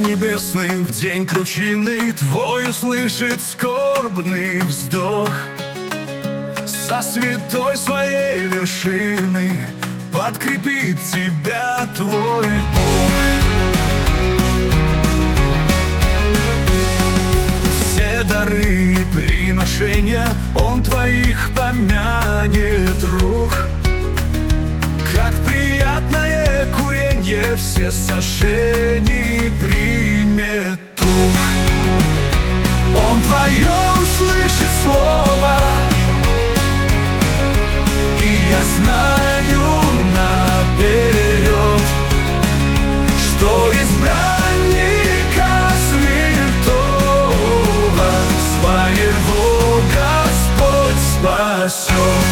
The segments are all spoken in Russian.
небесный, в день кручины Твой услышит скорбный вздох. Со святой своей вершины подкрепит тебя Твой Бог. Все дары и приношения Он твоих помянет рук. Как приятное куренье все сожжения примет тух. Он твое услышит слово, и я знаю наперед, что избранника святого своего Господь спасет.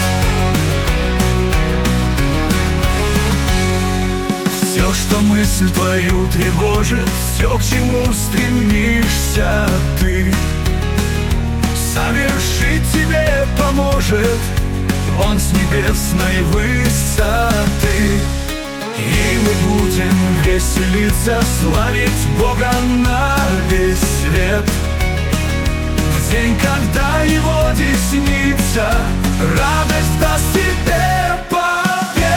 Все, что мысль твою тревожит, все, к чему стремишься ты, совершить тебе поможет Он с небесной высоты. И мы будем веселиться, славить Бога на весь свет. В день, когда Его десница радость даст тебе побед.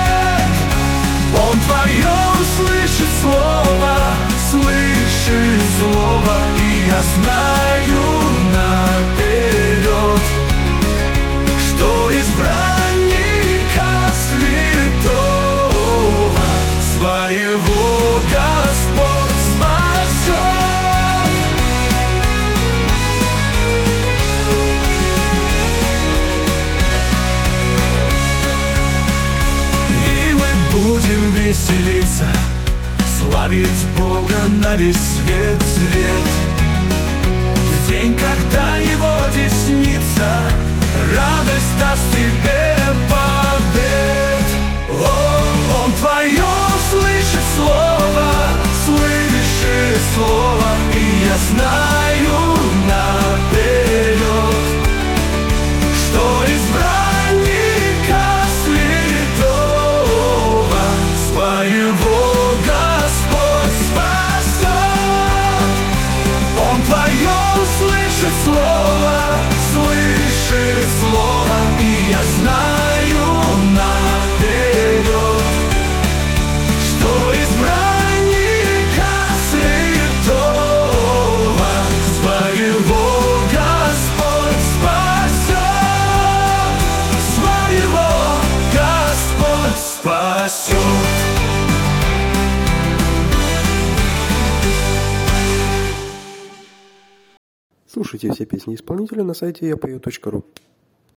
Он твое услышит слово, слышит слово, и я знаю наперед, что избранника святого своего Господь спасет. И мы будем веселиться, славить Бога на весь свет. В день, когда Его десница радость даст тебе побед. Он твое слышит слово, слышит слово, и я знаю наперед, что избранника святого своего Господь спасет. Он твое слышит слово, слышит слово, и я знаю наперед, что избранника святого своего Господь спасет, своего Господь спасет. Слушайте все песни исполнителя на сайте yapою.ru.